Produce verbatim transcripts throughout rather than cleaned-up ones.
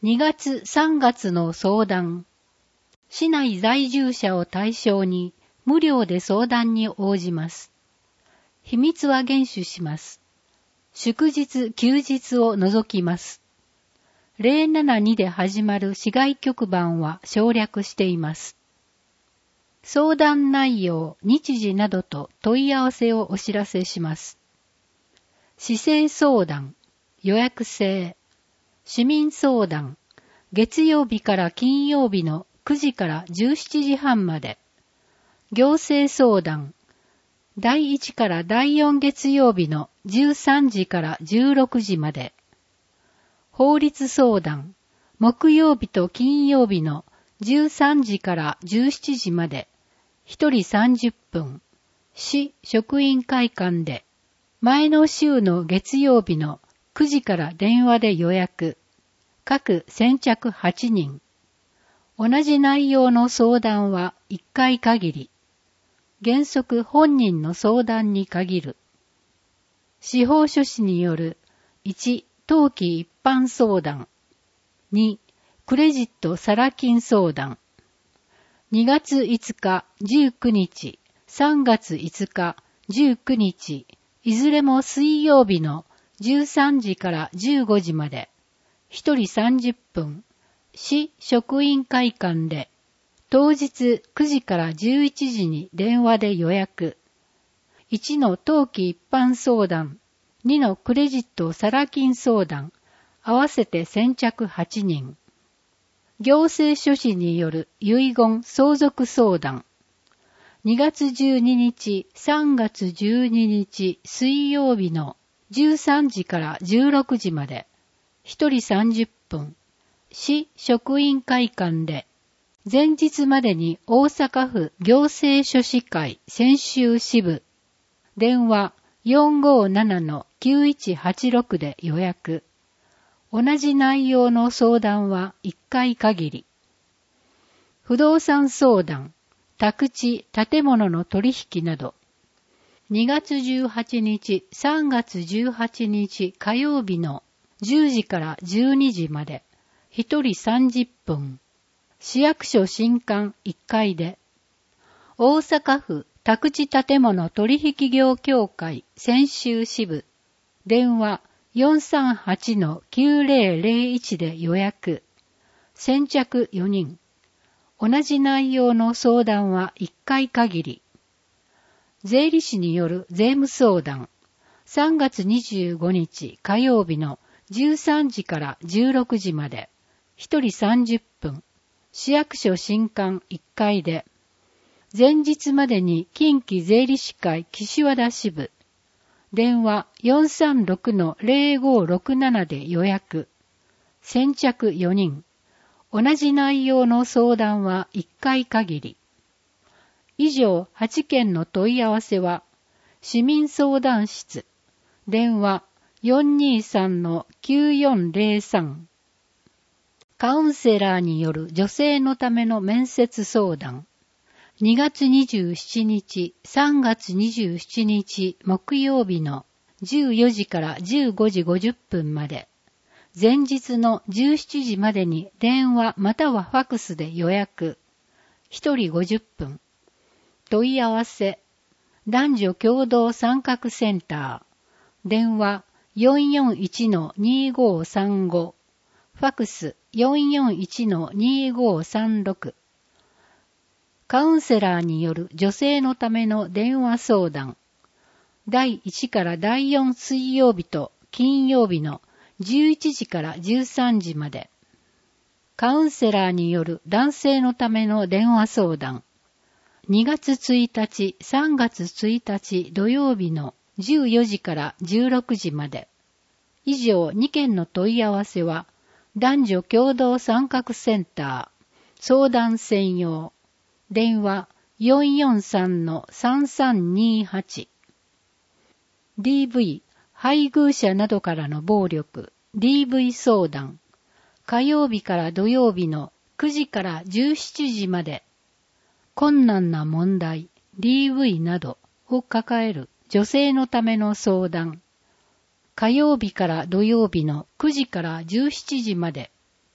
にがつさんがつの相談。市内在住者を対象に無料で相談に応じます。秘密は厳守します。祝日、休日を除きます。ゼロななにで始まる市外局番は省略しています。相談内容、日時などと問い合わせをお知らせします。市政相談、予約制。市民相談、月曜日から金曜日のくじからじゅうしちじはんまで。行政相談、だいいちからだいよん月曜日のじゅうさんじからじゅうろくじまで。法律相談、木曜日と金曜日のじゅうさんじからじゅうしちじまで。ひとりさんじゅっぷん。市職員会館で。前の週の月曜日のくじから電話で予約。各先着はちにん。同じ内容の相談はいっかい限り。原則本人の相談に限る。司法書士によるいち、当期一般相談。に、クレジットサラ金相談。にがついつか、じゅうくにち、さんがついつか、じゅうくにち、いずれも水曜日のじゅうさんじからじゅうごじまで、ひとりさんじゅっぷん、市職員会館で、当日くじからじゅういちじに電話で予約。いちの当期一般相談、にのクレジットサラ金相談、合わせて先着はちにん。行政書士による遺言相続相談。にがつじゅうににち、さんがつじゅうににち水曜日のじゅうさんじからじゅうろくじまで、ひとりさんじゅっぷん、市職員会館で、前日までに大阪府行政書士会専修支部、電話 よんごーななのきゅういちはちろく で予約。同じ内容の相談はいっかい限り。不動産相談、宅地、建物の取引など。にがつじゅうはちにち、さんがつじゅうはちにち火曜日のじゅうじからじゅうにじまで、ひとりさんじゅっぷん。市役所新館いっかいで。大阪府宅地建物取引業協会専修支部。電話 よんさんはちのきゅうぜろぜろいち で予約。先着よにん。同じ内容の相談はいっかい限り。税理士による税務相談。さんがつにじゅうごにち火曜日のじゅうさんじからじゅうろくじまで。ひとりさんじゅっぷん。市役所新館いっかいで。前日までに近畿税理士会岸和田支部。電話 よんさんろくのぜろごろくなな で予約。先着よにん。同じ内容の相談はいっかい限り。以上はちけんの問い合わせは、市民相談室、電話 よんにさんのきゅうよんぜろさん。カウンセラーによる女性のための面接相談。にがつにじゅうしちにち、さんがつにじゅうしちにち木曜日のじゅうよじからじゅうごじごじゅっぷんまで。前日のじゅうしちじまでに電話またはファクスで予約。ひとりごじゅっぷん。問い合わせ。男女共同参画センター。電話 よんよんいちのにごさんご。ファクス よんよんいちのにごさんろく。カウンセラーによる女性のための電話相談。だいいちからだいよん水曜日と金曜日のじゅういちじからじゅうさんじまで。カウンセラーによる男性のための電話相談。にがつついたち、さんがつついたち土曜日のじゅうよじからじゅうろくじまで。以上にけんの問い合わせは、男女共同参画センター、相談専用。電話 よんよんさんのさんさんにはち。ディーブイ、配偶者などからの暴力、ディーブイ 相談。火曜日から土曜日のくじからじゅうしちじまで。困難な問題、ディーブイ などを抱える女性のための相談。火曜日から土曜日のくじからじゅうしちじまで。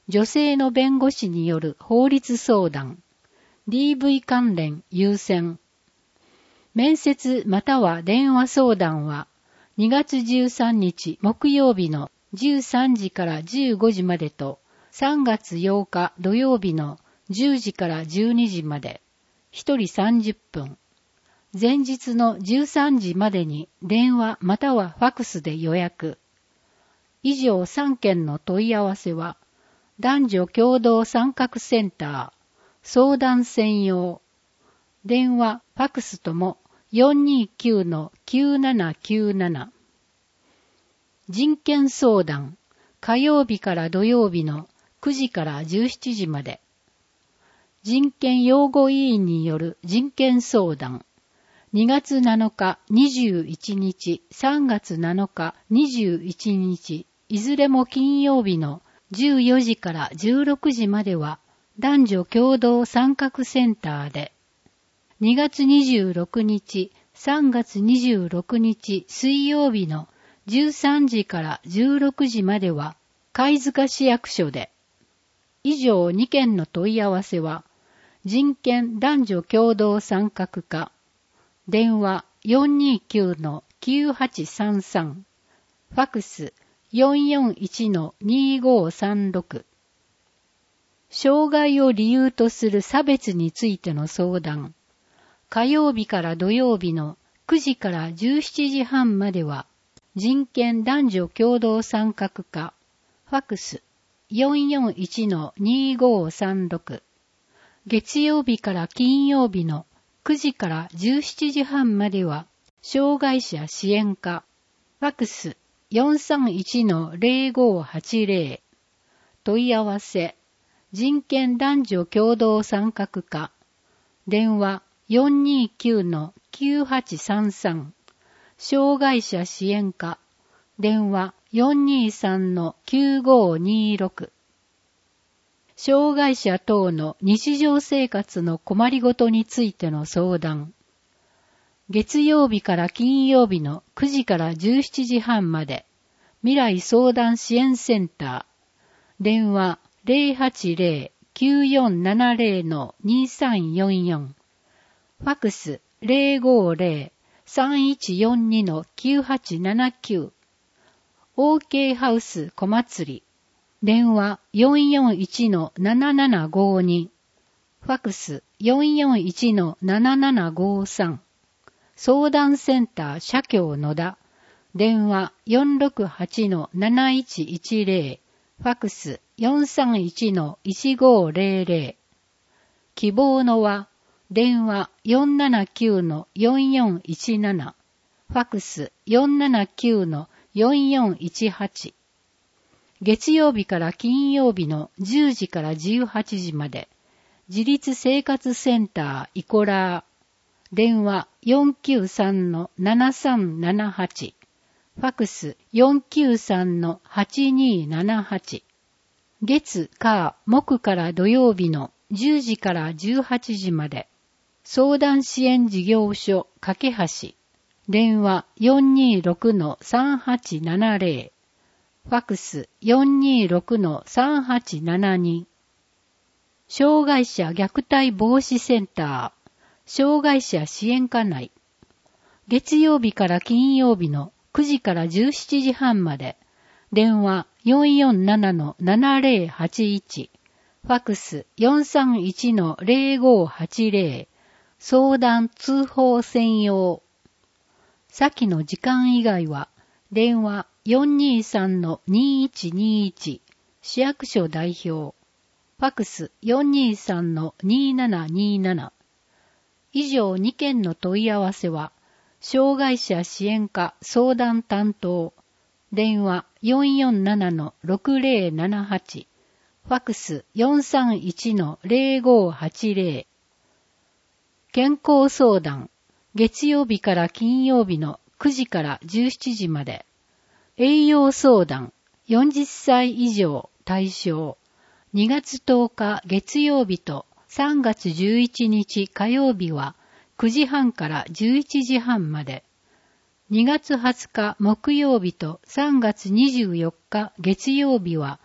女性の弁護士による法律相談、ディーブイ 関連優先。面接または電話相談はにがつじゅうさんにち木曜日のじゅうさんじからじゅうごじまでとさんがつようか土曜日のじゅうじからじゅうにじまで、ひとりさんじゅっぷん。前日のじゅうさんじまでに電話またはファクスで予約。以上さんけんの問い合わせは、男女共同参画センター、相談専用。電話、ファクスとも よんにーきゅうのきゅうななきゅうなな。人権相談、火曜日から土曜日のくじからじゅうしちじまで。人権擁護委員による人権相談。にがつなのかにじゅういちにち、さんがつなのかにじゅういちにち、いずれも金曜日のじゅうよじからじゅうろくじまでは男女共同参画センターで、にがつにじゅうろくにち、さんがつにじゅうろくにち水曜日のじゅうさんじからじゅうろくじまでは貝塚市役所で、以上にけんの問い合わせは、人権男女共同参画課、電話 よんにーきゅうのきゅうはちさんさん、ファクス よんよんいちのにーごーさんろく。障害を理由とする差別についての相談。火曜日から土曜日のくじからじゅうしちじはんまでは、人権男女共同参画課、ファクス よんよんいちのにーごーさんろく。月曜日から金曜日のくじからじゅうしちじはんまでは、障害者支援課、ファクス よんさんいちのぜろごーはちぜろ。問い合わせ、人権男女共同参画課、電話 よんにーきゅうのきゅうはちさんさん、障害者支援課、電話 よんにーさんのきゅうごーにーろく。障害者等の日常生活の困りごとについての相談。月曜日から金曜日のくじからじゅうしちじはんまで、未来相談支援センター、電話 ぜろはちぜろのきゅうよんななぜろのにさんよんよん、ファクス ぜろごーぜろのさんいちよんにのきゅうはちななきゅう、オーケー ハウス小祭り、電話 よんよんいちのななななごーに、ファクス よんよんいちのななななごーさん、相談センター社協野田、電話 よんろくはちのなないちいちぜろ、ファクス よんさんいちのいちごーぜろぜろ、希望の輪、電話 よんななきゅうのよんよんいちなな、ファクス よんななきゅうのよんよんいちはち。月曜日から金曜日のじゅうじからじゅうはちじまで、自立生活センターイコラー、電話 よんきゅうさんのななさんななはち、ファクス よんきゅうさんのはちにななはち。月、火、木から土曜日のじゅうじからじゅうはちじまで、相談支援事業所架け橋、電話 よんにーろくのさんはちななぜろ、ファクス よんにーろくのさんはちななに。障害者虐待防止センター、障害者支援課内。月曜日から金曜日のくじからじゅうしちじはんまで、電話 よんよんななのななぜろはちいち、ファクス よんさんいちのぜろごーはちぜろ、相談通報専用。先の時間以外は、電話 よんにーさんのにいちにいち、市役所代表、ファクス よんにーさんのにななになな。以上にけんの問い合わせは、障害者支援課相談担当、電話 よんよんななのろくぜろななはち、ファクス よんさんいちのぜろごーはちぜろ。健康相談、月曜日から金曜日のくじからじゅうしちじまで。栄養相談、よんじゅっさい以上対象、にがつとおか月曜日とさんがつじゅういちにち火曜日はくじはんからじゅういちじはんまで。にがつはつか木曜日とさんがつにじゅうよっか月曜日は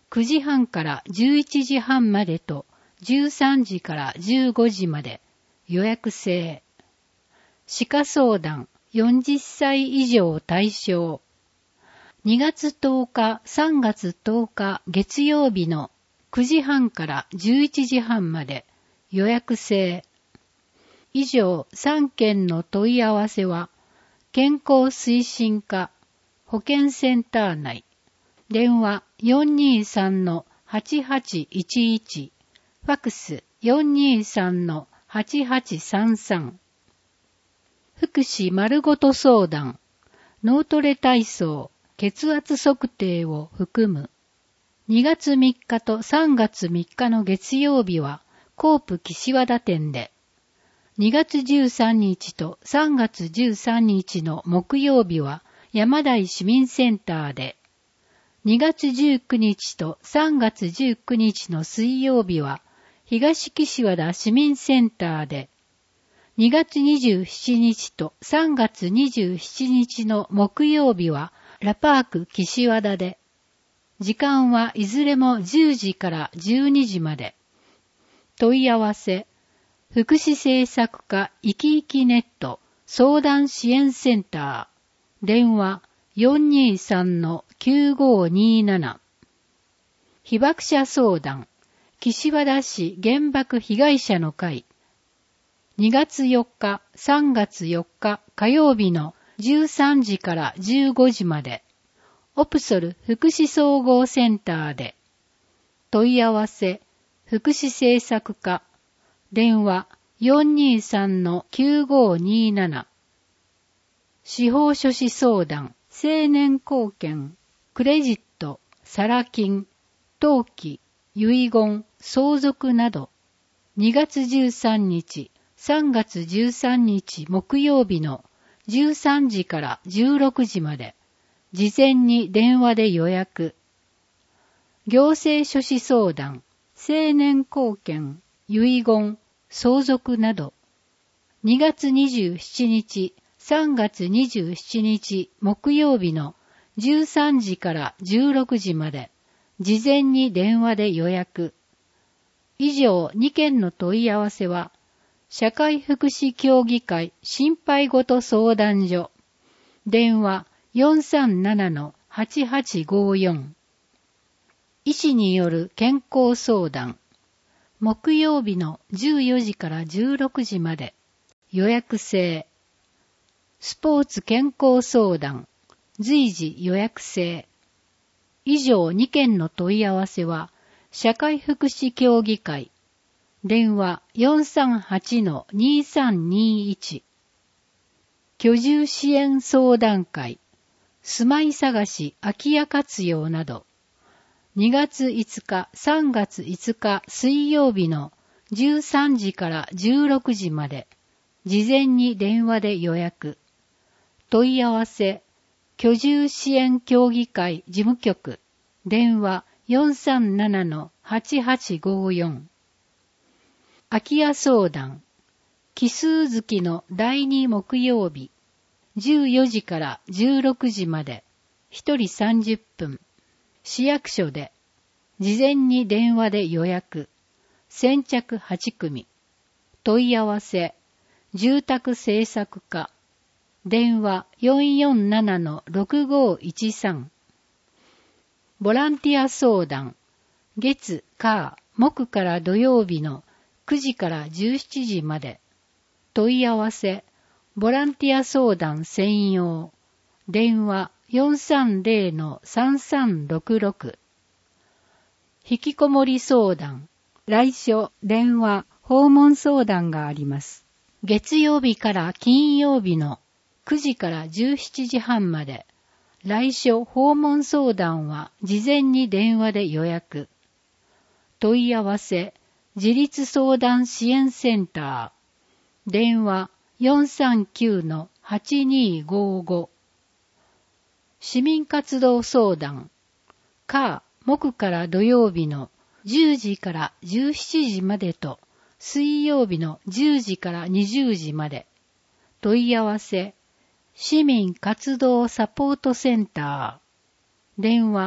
くじはんからじゅういちじはんまでとじゅうさんじからじゅうごじまで予約制。歯科相談よんじゅっさい以上対象。にがつとおか、さんがつとおか月曜日のくじはんからじゅういちじはんまで予約制。以上さんけんの問い合わせは健康推進課保健センター内。電話 よんにーさんのはちはちいちいち、ファクス よんにーさんのはちはちさんさん。福祉丸ごと相談、脳トレ体操、血圧測定を含む。にがつみっかとさんがつみっかの月曜日はコープ岸和田店で、にがつじゅうさんにちとさんがつじゅうさんにちの木曜日は山台市民センターで、にがつじゅうくにちとさんがつじゅうくにちの水曜日は東岸和田市民センターで、にがつにじゅうしちにちとさんがつにじゅうしちにちの木曜日はラパーク岸和田で、時間はいずれもじゅうじからじゅうにじまで。問い合わせ、福祉政策課いきいきネット相談支援センター、電話 よんにーさんのきゅうごーにーなな。被爆者相談、岸和田市原爆被害者の会。にがつよっか、さんがつよっか火曜日のじゅうさんじからじゅうごじまで、オプソル福祉総合センターで。問い合わせ、福祉政策課、電話 よんにーさんのきゅうごーにーなな。司法書士相談、成年後見、クレジット、サラ金、登記、遺言、相続など、にがつじゅうさんにち、さんがつじゅうさんにち木曜日のじゅうさんじからじゅうろくじまで、事前に電話で予約。行政書士相談、成年後見、遺言、相続など、にがつにじゅうしちにち、さんがつにじゅうしちにち木曜日のじゅうさんじからじゅうろくじまで、事前に電話で予約。以上にけんの問い合わせは、社会福祉協議会心配ごと相談所、電話 よんさんななのはちはちごーよん。医師による健康相談、木曜日のじゅうよじからじゅうろくじまで、予約制。スポーツ健康相談、随時予約制。以上にけんの問い合わせは、社会福祉協議会、電話 よんさんはちのにーさんにーいち。居住支援相談会、住まい探し空き家活用など、にがついつか、さんがついつか水曜日のじゅうさんじからじゅうろくじまで、事前に電話で予約。問い合わせ、居住支援協議会事務局、電話 よんさんななのはちはちごーよん。空き家相談、奇数月のだいに木曜日、じゅうよじからじゅうろくじまで、ひとりさんじゅっぷん、市役所で、事前に電話で予約、先着はちくみ、問い合わせ、住宅政策課、電話 よんよんななのろくごーいちさん。ボランティア相談、月、火、木から土曜日のくじからじゅうしちじまで。問い合わせ、ボランティア相談専用。電話 よんさんぜろのさんさんろくろく。引きこもり相談、来所、電話、訪問相談があります。月曜日から金曜日のくじからじゅうしちじはんまで。来所訪問相談は事前に電話で予約。問い合わせ、自立相談支援センター。電話 よんさんきゅうのはちにーごーご。市民活動相談。火、木から土曜日のじゅうじからじゅうしちじまでと水曜日のじゅうじからにじゅうじまで。問い合わせ、市民活動サポートセンター。電話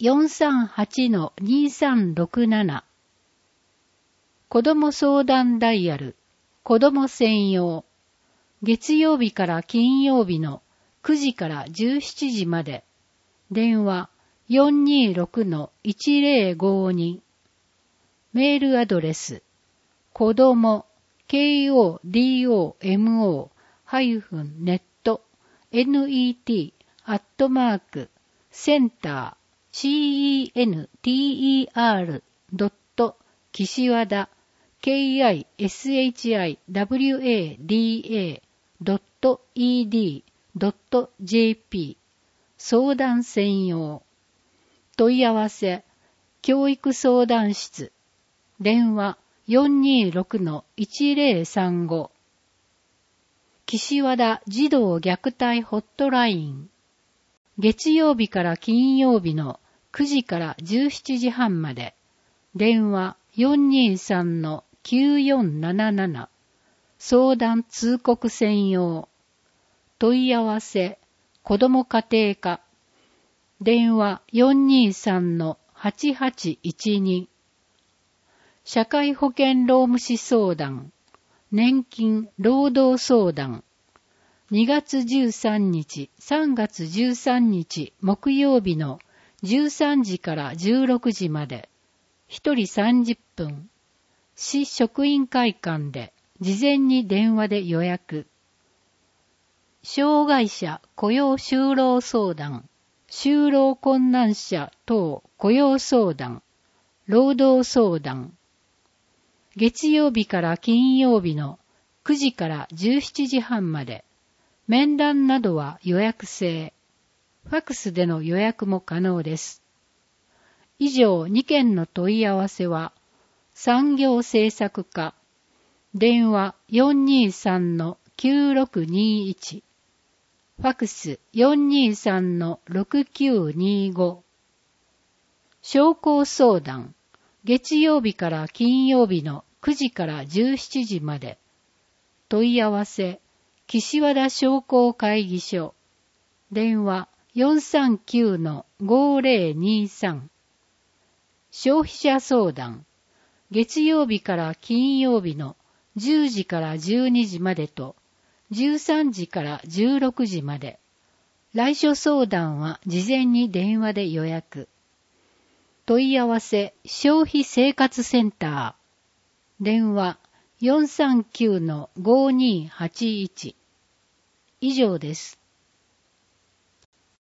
よんさんはちのにさんろくなな。子ども相談ダイヤル、子ども専用。月曜日から金曜日のくじからじゅうしちじまで。電話 よんにーろくのいちぜろごに。メールアドレス、子ども、ケーオーディーオーエムオー ハイフンネット、ネット、アットマーク、センター、シーイーエヌティーイーアール ドット、岸和田、ケーアイエスエイチアイダブリューエーディーエー ドット イーディー ドット ジェーピー、相談専用。問い合わせ、教育相談室、電話 よんにーろくのいちぜろさんご。岸和田児童虐待ホットライン。月曜日から金曜日のくじからじゅうしちじはんまで。電話 よんにーさんのきゅうよんなななな。相談通告専用。問い合わせ、子ども家庭課。電話 よんにーさんのはちはちいちに。社会保険労務士相談。年金労働相談。にがつじゅうさんにち、さんがつじゅうさんにち木曜日のじゅうさんじからじゅうろくじまで。ひとりさんじゅっぷん。市職員会館で事前に電話で予約。障害者雇用就労相談。就労困難者等雇用相談。労働相談。月曜日から金曜日のくじからじゅうしちじはんまで。面談などは予約制。ファクスでの予約も可能です。以上にけんの問い合わせは、産業政策課、電話 よんにーさんのきゅうろくにいち、ファクス よんにーさんのろくきゅうにご。商工相談、月曜日から金曜日のくじからじゅうしちじまで。問い合わせ、岸和田商工会議所。電話 よんさんきゅうのごぜろにさん。消費者相談。月曜日から金曜日のじゅうじからじゅうにじまでとじゅうさんじからじゅうろくじまで。来所相談は事前に電話で予約。問い合わせ消費生活センター。電話 よんさんきゅうのごにーはちいち。以上です。